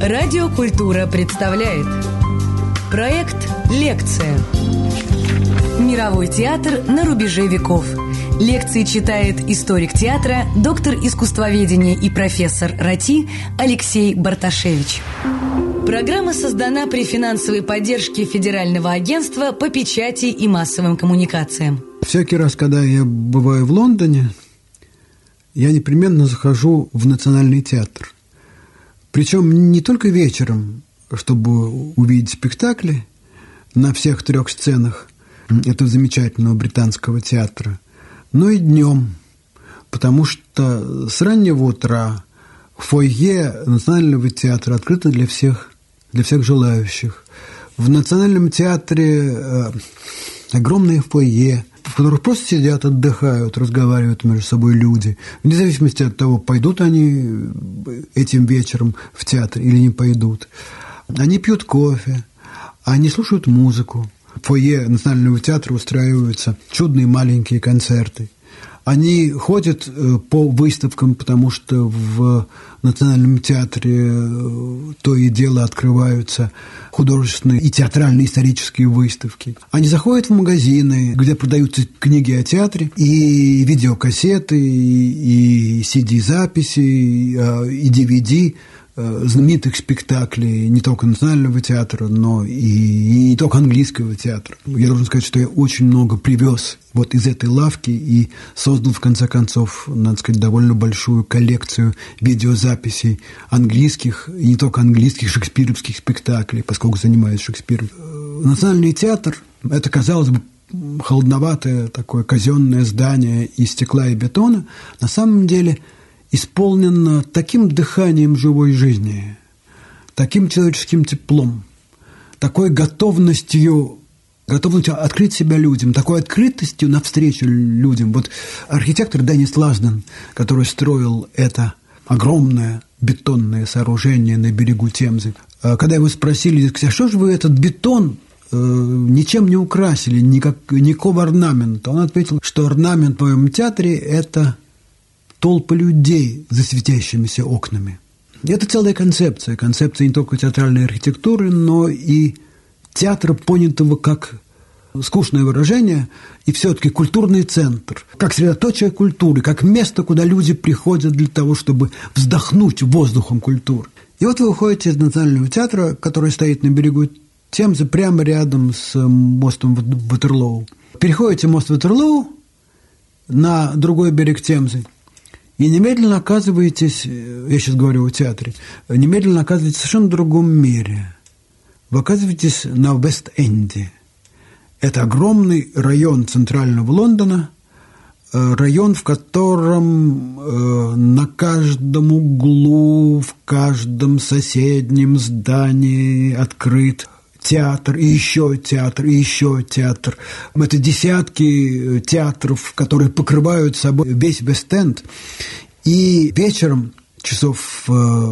Радиокультура представляет проект «Лекция». Мировой театр на рубеже веков. Лекции читает историк театра, доктор искусствоведения и профессор РАТИ Алексей Барташевич. Программа создана при финансовой поддержке Федерального агентства по печати и массовым коммуникациям. Всякий раз, когда я бываю в Лондоне, я непременно захожу в Национальный театр. Причем не только вечером, чтобы увидеть спектакли на всех 3 сценах этого замечательного британского театра, но и днем, потому что с раннего утра фойе Национального театра открыто для всех желающих. В Национальном театре огромное фойе, в которых просто сидят, отдыхают, разговаривают между собой люди, вне зависимости от того, пойдут они этим вечером в театр или не пойдут. Они пьют кофе, они слушают музыку. В фойе Национального театра устраиваются чудные маленькие концерты. Они ходят по выставкам, потому что в Национальном театре то и дело открываются художественные и театральные исторические выставки. Они заходят в магазины, где продаются книги о театре, и видеокассеты, и CD-записи, и DVD знаменитых спектаклей не только Национального театра, но и не только английского театра. Я должен сказать, что я очень много привез вот из этой лавки и создал, в конце концов, надо сказать, довольно большую коллекцию видеозаписей английских, и не только английских, шекспировских спектаклей, поскольку занимаюсь Шекспиром. Национальный театр – это, казалось бы, холодноватое такое казенное здание из стекла и бетона. На самом деле исполнено таким дыханием живой жизни, таким человеческим теплом, такой готовностью открыть себя людям, такой открытостью навстречу людям. Вот архитектор Деннис Лазден, который строил это огромное бетонное сооружение на берегу Темзы, когда его спросили, а что же вы этот бетон ничем не украсили, никакого орнамента, он ответил, что орнамент в моем театре – это толпы людей за светящимися окнами. Это целая концепция не только театральной архитектуры, но и театра, понятого как скучное выражение, и все-таки культурный центр, как средоточие культуры, как место, куда люди приходят для того, чтобы вздохнуть воздухом культуры. И вот вы уходите из Национального театра, который стоит на берегу Темзы, прямо рядом с мостом Ватерлоу. Переходите мост Ватерлоу на другой берег Темзы, и немедленно оказываетесь, я сейчас говорю о театре, немедленно оказываетесь в совершенно другом мире. Вы оказываетесь на Вест-Энде. Это огромный район центрального Лондона, район, в котором на каждом углу, в каждом соседнем здании открыт театр, и еще театр, и еще театр. Это десятки театров, которые покрывают собой весь Вест-Энд. И вечером, часов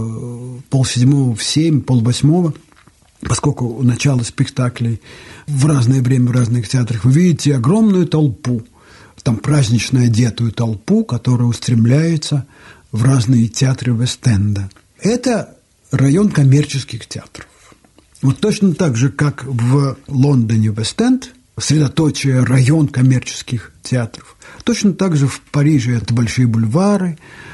6:30, в 7, 7:30, поскольку начало спектаклей в разное время в разных театрах, вы видите огромную толпу, там празднично одетую толпу, которая устремляется в разные театры Вест-Энда. Это район коммерческих театров. Вот точно так же, как в Лондоне Вест-Энд, средоточие, район коммерческих театров. Точно так же в Париже это большие бульвары,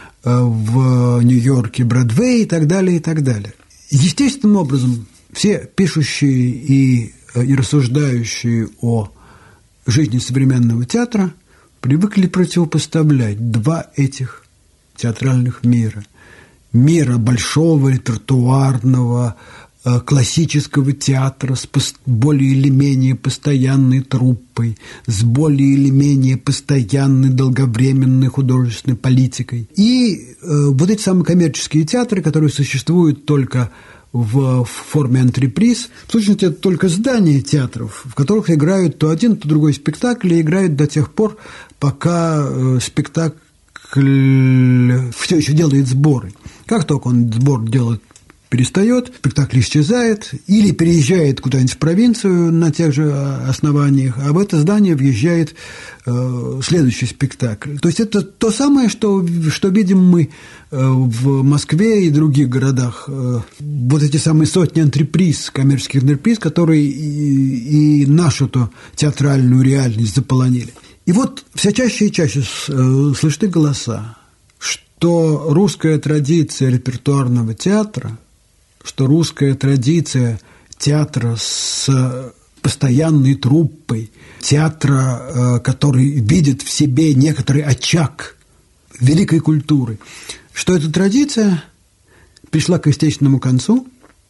в Нью-Йорке Бродвей и так далее, и так далее. Естественным образом все пишущие и рассуждающие о жизни современного театра привыкли противопоставлять два этих театральных мира. Мира большого репертуарного, классического театра с более или менее постоянной труппой, с более или менее постоянной долговременной художественной политикой. И вот эти самые коммерческие театры, которые существуют только в форме антреприз, в сущности, это только здания театров, в которых играют то один, то другой спектакль, и играют до тех пор, пока спектакль все еще делает сборы. Как только он сбор делает перестает, спектакль исчезает или переезжает куда-нибудь в провинцию на тех же основаниях, а в это здание въезжает следующий спектакль. То есть это то самое, что видим мы в Москве и других городах. Вот эти самые сотни антреприз, коммерческих антреприз, которые и нашу-то театральную реальность заполонили. И вот все чаще и чаще слышны голоса, что русская традиция репертуарного театра, что русская традиция театра с постоянной труппой, театра, который видит в себе некоторый очаг великой культуры, что эта традиция пришла к естественному концу,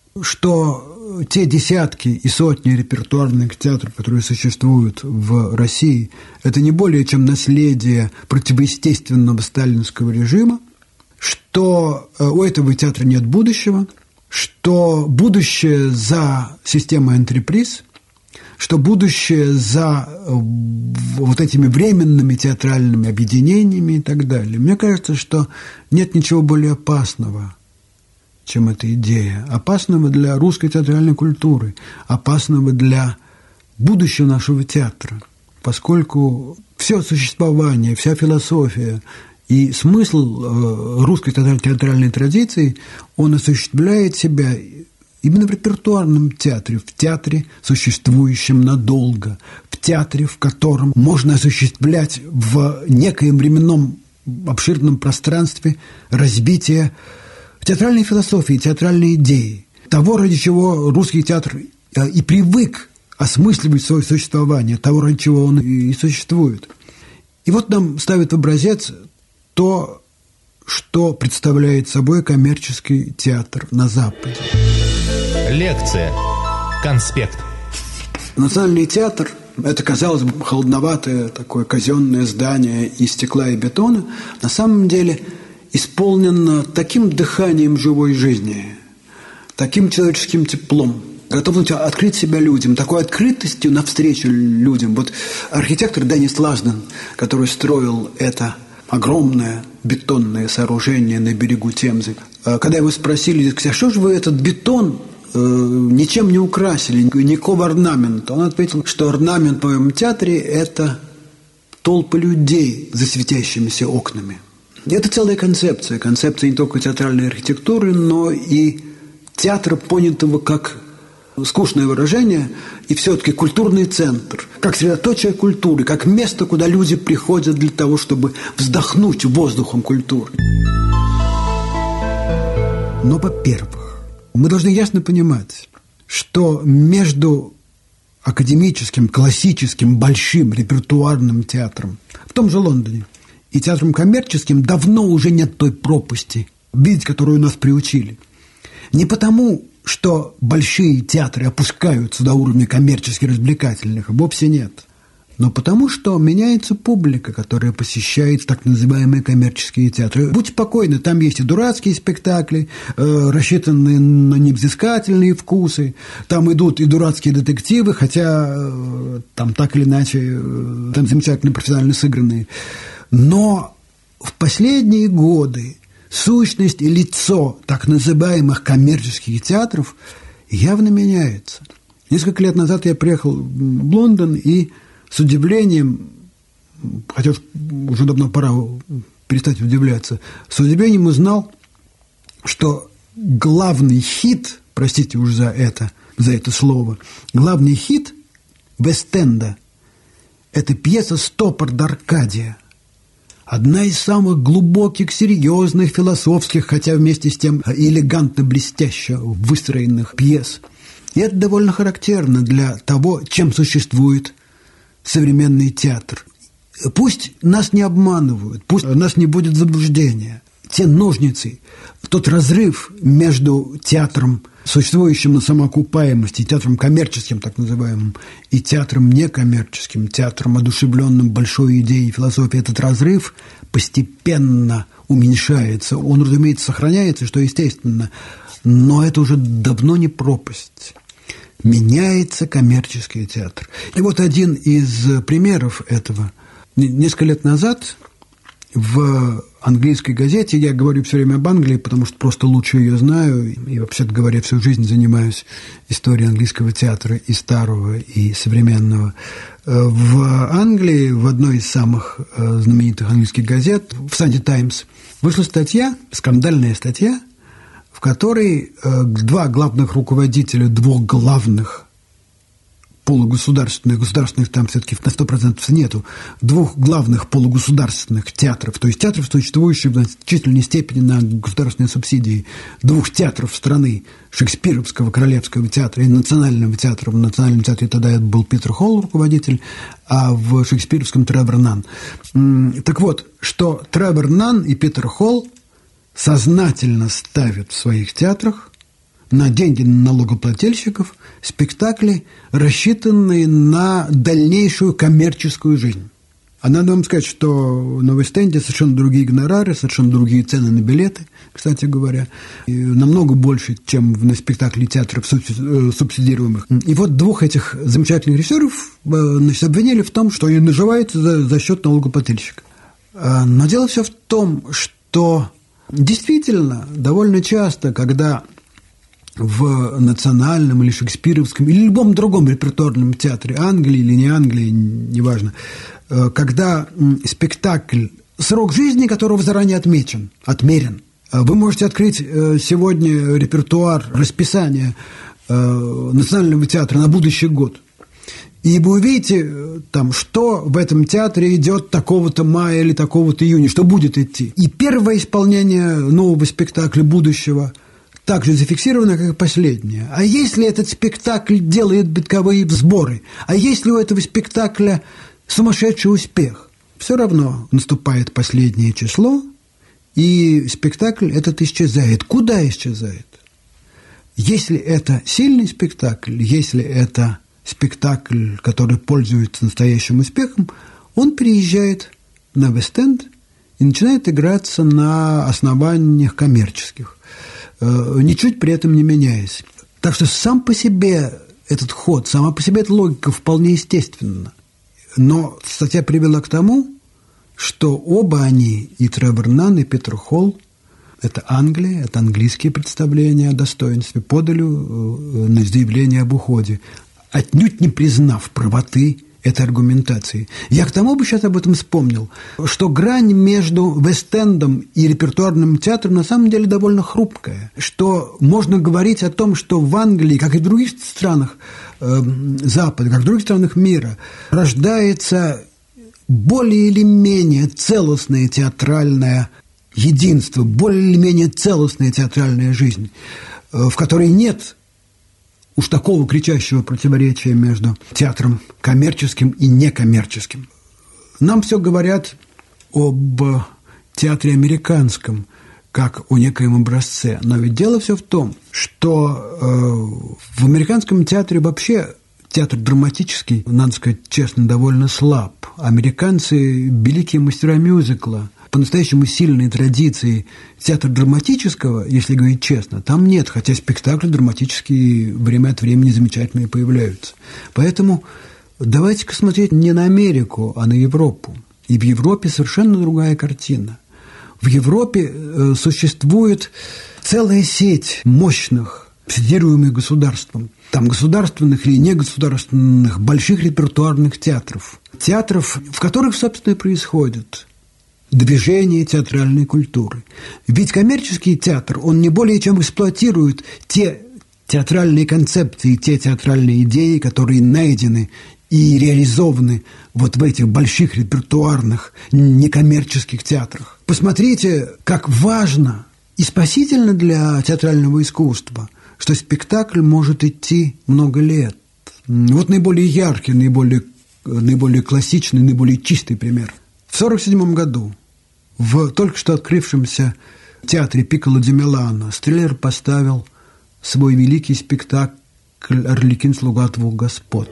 что те десятки и сотни репертуарных театров, которые существуют в России, это не более чем наследие противоестественного сталинского режима, что у этого театра нет будущего, что будущее за системой антреприз, что будущее за вот этими временными театральными объединениями и так далее. Мне кажется, что нет ничего более опасного, чем эта идея. Опасного для русской театральной культуры, опасного для будущего нашего театра, поскольку все существование, вся философия и смысл русской театральной традиции, он осуществляет себя именно в репертуарном театре, в театре, существующем надолго, в театре, в котором можно осуществлять в некоем временном обширном пространстве развитие театральной философии, театральной идеи, того, ради чего русский театр и привык осмысливать свое существование, того, ради чего он и существует. И вот нам ставят в образец то, что представляет собой коммерческий театр на Западе. Лекция. Конспект. Национальный театр – это, казалось бы, холодноватое такое казенное здание из стекла и бетона. На самом деле исполнено таким дыханием живой жизни, таким человеческим теплом, готовностью открыть себя людям, такой открытостью навстречу людям. Вот архитектор Деннис Лажден, который строил это огромное бетонное сооружение на берегу Темзы, когда его спросили, а что же вы этот бетон ничем не украсили, никакого орнамента, он ответил, что орнамент в моем театре – это толпы людей за светящимися окнами. Это целая концепция не только театральной архитектуры, но и театра, понятого как скучное выражение, и все-таки культурный центр, как средоточие культуры, как место, куда люди приходят для того, чтобы вздохнуть воздухом культуры. Но, во-первых, мы должны ясно понимать, что между академическим, классическим, большим репертуарным театром в том же Лондоне и театром коммерческим давно уже нет той пропасти, видеть которую нас приучили. Не потому, что большие театры опускаются до уровня коммерчески-развлекательных, вовсе нет. Но потому, что меняется публика, которая посещает так называемые коммерческие театры. Будьте покойны, там есть и дурацкие спектакли, рассчитанные на невзыскательные вкусы, там идут и дурацкие детективы, хотя там так или иначе, там замечательно профессионально сыгранные. Но в последние годы сущность и лицо так называемых коммерческих театров явно меняется. Несколько лет назад я приехал в Лондон и с удивлением, хотя уже давно пора перестать удивляться, с удивлением узнал, что главный хит, простите уж за это слово, главный хит Вест-Энда – это пьеса «Стоппард Аркадия». Одна из самых глубоких, серьезных, философских, хотя вместе с тем элегантно, блестяще выстроенных пьес. И это довольно характерно для того, чем существует современный театр. Пусть нас не обманывают, пусть у нас не будет заблуждения. Те ножницы, тот разрыв между театром, существующим на самоокупаемости, театром коммерческим, так называемым, и театром некоммерческим, театром, одушевленным большой идеей философии, этот разрыв постепенно уменьшается. Он, разумеется, сохраняется, что естественно, но это уже давно не пропасть. Меняется коммерческий театр. И вот один из примеров этого. Несколько лет назад в английской газете. Я говорю все время об Англии, потому что просто лучше ее знаю. И, вообще-то говоря, всю жизнь занимаюсь историей английского театра, и старого, и современного. В Англии, в одной из самых знаменитых английских газет, в Sunday Times, вышла статья, скандальная статья, в которой два главных руководителя двух главных государственных там все-таки на 100% нету, двух главных полугосударственных театров, то есть театров, существующих в значительной степени на государственные субсидии, двух театров страны, Шекспировского Королевского театра и Национального театра. В Национальном театре тогда был Питер Холл руководитель, а в Шекспировском Тревор Нанн. Так вот, что Тревор Нанн и Питер Холл сознательно ставят в своих театрах на деньги налогоплательщиков спектакли, рассчитанные на дальнейшую коммерческую жизнь. А надо вам сказать, что на Вест-Энде совершенно другие гонорары, совершенно другие цены на билеты, кстати говоря, и намного больше, чем на спектакле театров субсидируемых. И вот двух этих замечательных режиссеров обвинили в том, что они наживаются за счет налогоплательщика. Но дело все в том, что действительно довольно часто, когда в национальном или шекспировском или любом другом репертуарном театре Англии или не Англии, неважно, когда спектакль, срок жизни которого заранее отмерен. Вы можете открыть сегодня репертуар, расписание Национального театра на будущий год, и вы увидите, там, что в этом театре идет такого-то мая или такого-то июня, что будет идти. И первое исполнение нового спектакля будущего так же зафиксировано, как и последнее. А если этот спектакль делает битковые сборы, а если у этого спектакля сумасшедший успех, все равно наступает последнее число, и спектакль этот исчезает. Куда исчезает? Если это сильный спектакль, если это спектакль, который пользуется настоящим успехом, он переезжает на Вест-Энд и начинает играться на основаниях коммерческих, ничуть при этом не меняясь. Так что сам по себе этот ход, сама по себе эта логика вполне естественна. Но статья привела к тому, что оба они, и Тревор Нанн, и Питер Холл, это Англия, это английские представления о достоинстве, подали на заявление об уходе, отнюдь не признав правоты этой аргументации. Я к тому бы сейчас об этом вспомнил, что грань между Вест-Эндом и репертуарным театром на самом деле довольно хрупкая, что можно говорить о том, что в Англии, как и в других странах Запада, как в других странах мира, рождается более или менее целостное театральное единство, более или менее целостная театральная жизнь, в которой нет уж такого кричащего противоречия между театром коммерческим и некоммерческим. Нам все говорят об театре американском, как о некоем образце. Но ведь дело все в том, что в американском театре вообще театр драматический, надо сказать честно, довольно слаб. Американцы – великие мастера мюзикла. По-настоящему сильной традиции театра драматического, если говорить честно, там нет, хотя спектакли драматические время от времени замечательные появляются. Поэтому давайте-ка смотреть не на Америку, а на Европу. И в Европе совершенно другая картина. В Европе существует целая сеть мощных, субсидируемых государством, там государственных или негосударственных, больших репертуарных театров. Театров, в которых, собственно, и происходит движение театральной культуры. Ведь коммерческий театр, он не более чем эксплуатирует те театральные концепции, те театральные идеи, которые найдены и реализованы вот в этих больших репертуарных некоммерческих театрах. Посмотрите, как важно и спасительно для театрального искусства, что спектакль может идти много лет. Вот наиболее яркий, наиболее классичный, наиболее чистый пример. В 1947 году в только что открывшемся театре Пикколо ди Милано Стриллер поставил свой великий спектакль «Арлекин, слуга двух господ».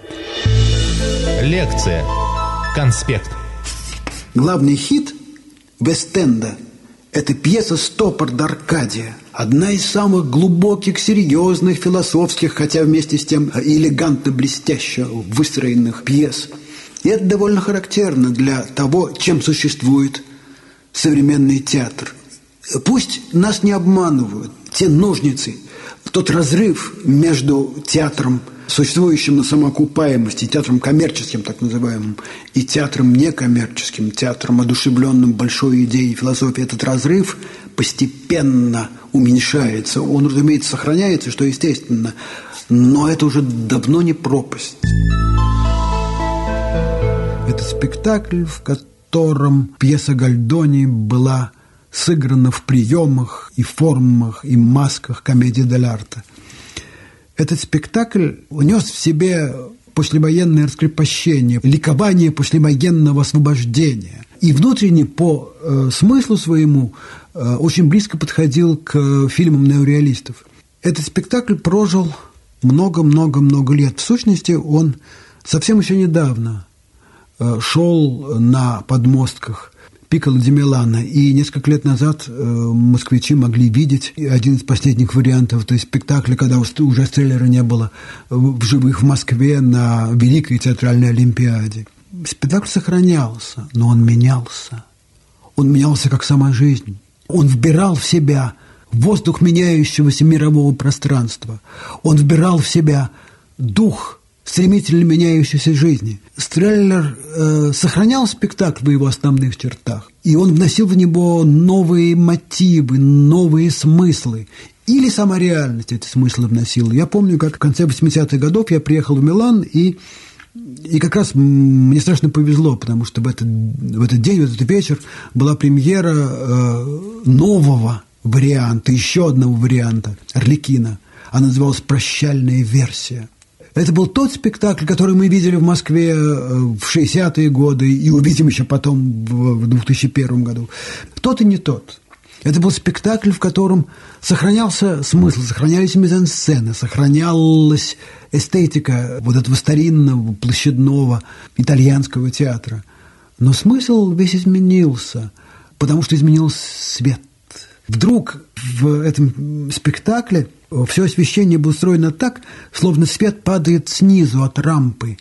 Лекция. Конспект. Главный хит Вест-Энда – это пьеса «Стоппард Аркадия», одна из самых глубоких, серьезных, философских, хотя вместе с тем элегантно, блестяще выстроенных пьес. И это довольно характерно для того, чем существует современный театр. Пусть нас не обманывают те ножницы, тот разрыв между театром, существующим на самоокупаемости, театром коммерческим, так называемым, и театром некоммерческим, театром, одушевленным большой идеей философии. Этот разрыв постепенно уменьшается. Он, разумеется, сохраняется, что естественно, но это уже давно не пропасть. Это спектакль, в котором пьеса Гольдони была сыграна в приемах и формах и масках комедии дель-арте. Этот спектакль унес в себе послевоенное раскрепощение, ликование послевоенного освобождения. И внутренне по смыслу своему очень близко подходил к фильмам неореалистов. Этот спектакль прожил много-много-много лет. В сущности, он совсем еще недавно шел на подмостках Пикколо ди Милано, и несколько лет назад москвичи могли видеть один из последних вариантов, то есть спектакля, когда уже Стреллера не было в живых в Москве на Великой театральной олимпиаде. Спектакль сохранялся, но он менялся. Он менялся, как сама жизнь. Он вбирал в себя воздух меняющегося мирового пространства. Он вбирал в себя дух стремительно меняющейся жизни. Стреллер сохранял спектакль в его основных чертах, и он вносил в него новые мотивы, новые смыслы. Или сама реальность эти смыслы вносила. Я помню, как в конце 80-х годов я приехал в Милан, и как раз мне страшно повезло, потому что в этот день, в этот вечер была премьера нового варианта, еще одного варианта «Арлекина». Она называлась «Прощальная версия». Это был тот спектакль, который мы видели в Москве в 60-е годы и увидим еще потом в 2001 году. Тот и не тот. Это был спектакль, в котором сохранялся смысл, сохранялись мизансцены, сохранялась эстетика вот этого старинного, площадного итальянского театра. Но смысл весь изменился, потому что изменился свет. Вдруг в этом спектакле все освещение было устроено так, словно свет падает снизу от рампы.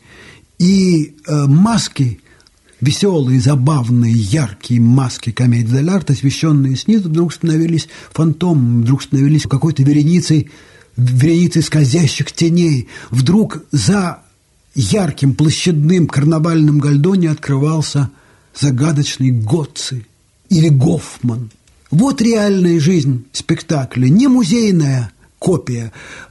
И маски, веселые, забавные, яркие маски комедии дель-арте, освещенные снизу, вдруг становились фантомом, вдруг становились какой-то вереницей скользящих теней. Вдруг за ярким площадным карнавальным Гольдони открывался загадочный Гоцци или Гофман. Вот реальная жизнь спектакля, не музейная копия,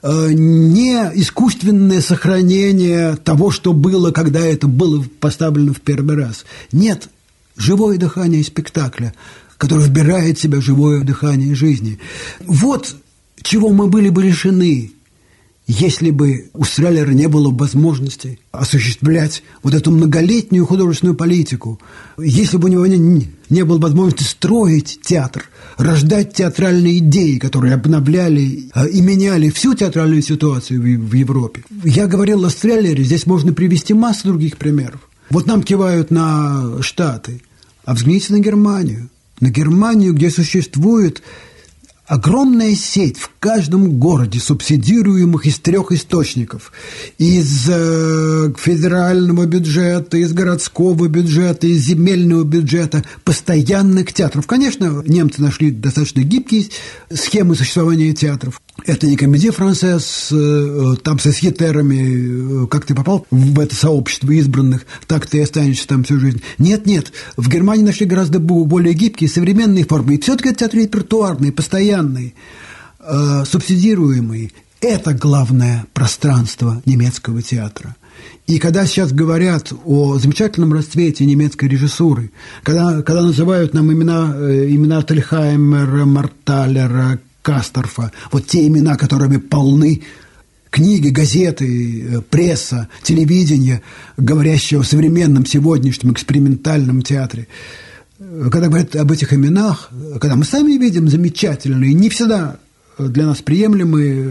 не искусственное сохранение того, что было, когда это было поставлено в первый раз. Нет, живое дыхание спектакля, который вбирает в себя живое дыхание жизни. Вот чего мы были бы лишены, если бы у Стреллера не было возможности осуществлять вот эту многолетнюю художественную политику, если бы у него не было возможности строить театр, рождать театральные идеи, которые обновляли и меняли всю театральную ситуацию в Европе. Я говорил о Стреллере, здесь можно привести массу других примеров. Вот нам кивают на Штаты, а взгляните на Германию, где существует огромная сеть в каждом городе, субсидируемых из 3 источников. Из федерального бюджета, из городского бюджета, из земельного бюджета, постоянных театров. Конечно, немцы нашли достаточно гибкие схемы существования театров. Это не Комедия Франсез, там со сьетерами, как ты попал в это сообщество избранных, так ты и останешься там всю жизнь. Нет, в Германии нашли гораздо более гибкие, современные формы. И все-таки это театры репертуарные, постоянные, субсидируемые. Это главное пространство немецкого театра. И когда сейчас говорят о замечательном расцвете немецкой режиссуры, когда называют нам имена Тельхаймера, Марталера, Касторфа, вот те имена, которыми полны книги, газеты, пресса, телевидение, говорящие о современном сегодняшнем экспериментальном театре. Когда говорят об этих именах, когда мы сами видим замечательные, не всегда для нас приемлемые,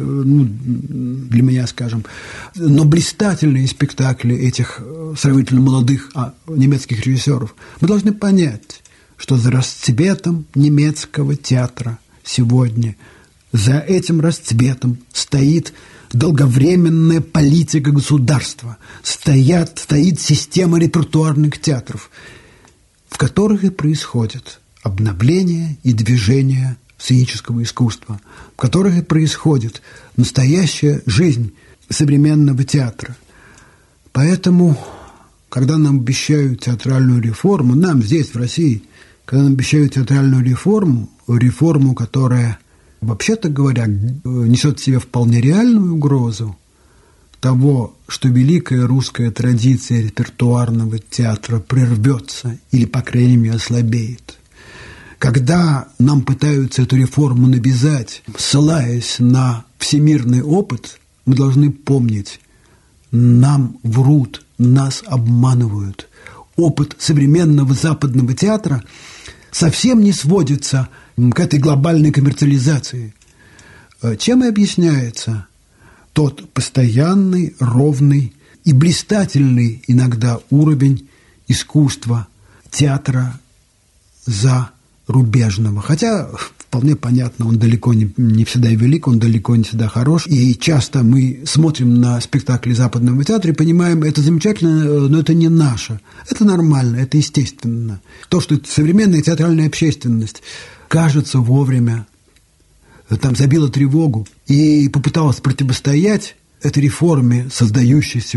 для меня, скажем, но блистательные спектакли этих сравнительно молодых немецких режиссеров, мы должны понять, что за расцветом немецкого театра сегодня, за этим расцветом стоит долговременная политика государства, стоит система репертуарных театров, в которых и происходит обновления и движения сценического искусства, в которых происходит настоящая жизнь современного театра. Поэтому, когда нам обещают театральную реформу, нам здесь, в России, когда нам обещают театральную реформу, которая, вообще-то говоря, несет в себе вполне реальную угрозу того, что великая русская традиция репертуарного театра прервется или, по крайней мере, ослабеет. Когда нам пытаются эту реформу навязать, ссылаясь на всемирный опыт, мы должны помнить, нам врут, нас обманывают. Опыт современного западного театра совсем не сводится к этой глобальной коммерциализации. Чем и объясняется тот постоянный, ровный и блистательный иногда уровень искусства театра зарубежного. Хотя, вполне понятно, он далеко не всегда велик, он далеко не всегда хорош. И часто мы смотрим на спектакли западного театра и понимаем, это замечательно, но это не наше. Это нормально, это естественно. То, что современная театральная общественность, кажется, вовремя там забила тревогу и попыталась противостоять этой реформе, создававшейся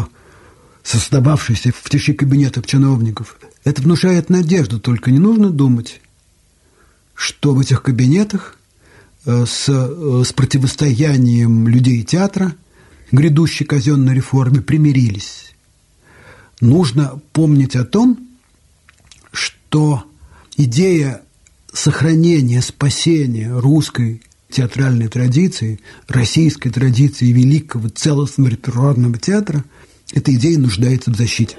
в тиши кабинетов чиновников. Это внушает надежду, только не нужно думать, что в этих кабинетах с противостоянием людей театра грядущей казенной реформе примирились. Нужно помнить о том, что идея сохранения, спасения русской театральной традиции, российской традиции великого целостного репертуарного театра, эта идея нуждается в защите.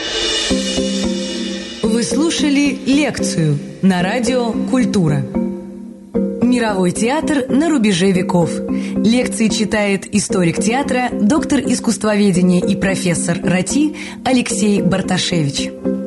Вы слушали лекцию на радио «Культура». Мировой театр на рубеже веков. Лекции читает историк театра, доктор искусствоведения и профессор РАТИ Алексей Барташевич.